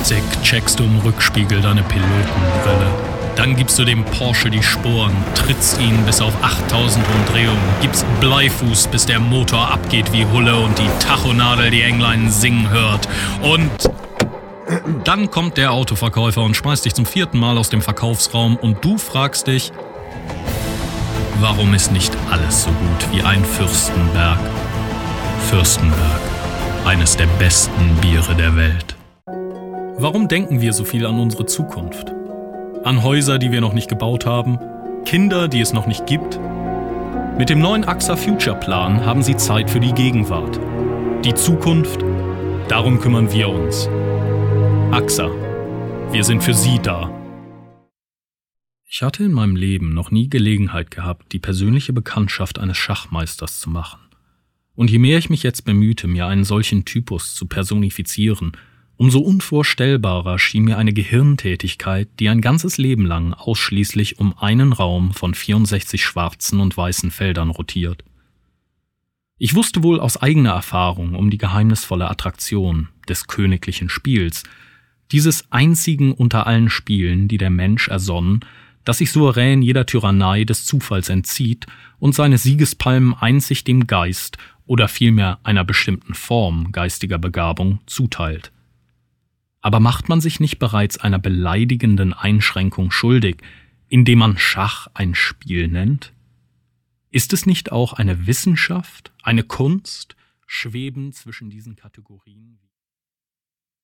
Hektik checkst du im Rückspiegel deine Pilotenbrille. Dann gibst du dem Porsche die Sporen, trittst ihn bis auf 8000 Umdrehungen, gibst Bleifuß, bis der Motor abgeht wie Hulle und die Tachonadel die Englein singen hört. Und dann kommt der Autoverkäufer und schmeißt dich zum 4. Mal aus dem Verkaufsraum und du fragst dich, warum ist nicht alles so gut wie ein Fürstenberg? Fürstenberg, eines der besten Biere der Welt. Warum denken wir so viel an unsere Zukunft? An Häuser, die wir noch nicht gebaut haben, Kinder, die es noch nicht gibt? Mit dem neuen AXA Future Plan haben Sie Zeit für die Gegenwart. Die Zukunft, darum kümmern wir uns. AXA, wir sind für Sie da. Ich hatte in meinem Leben noch nie Gelegenheit gehabt, die persönliche Bekanntschaft eines Schachmeisters zu machen. Und je mehr ich mich jetzt bemühte, mir einen solchen Typus zu personifizieren, umso unvorstellbarer schien mir eine Gehirntätigkeit, die ein ganzes Leben lang ausschließlich um einen Raum von 64 schwarzen und weißen Feldern rotiert. Ich wusste wohl aus eigener Erfahrung um die geheimnisvolle Attraktion des königlichen Spiels, dieses einzigen unter allen Spielen, die der Mensch ersonnen, das sich souverän jeder Tyrannei des Zufalls entzieht und seine Siegespalmen einzig dem Geist oder vielmehr einer bestimmten Form geistiger Begabung zuteilt. Aber macht man sich nicht bereits einer beleidigenden Einschränkung schuldig, indem man Schach ein Spiel nennt? Ist es nicht auch eine Wissenschaft, eine Kunst, schwebend zwischen diesen Kategorien?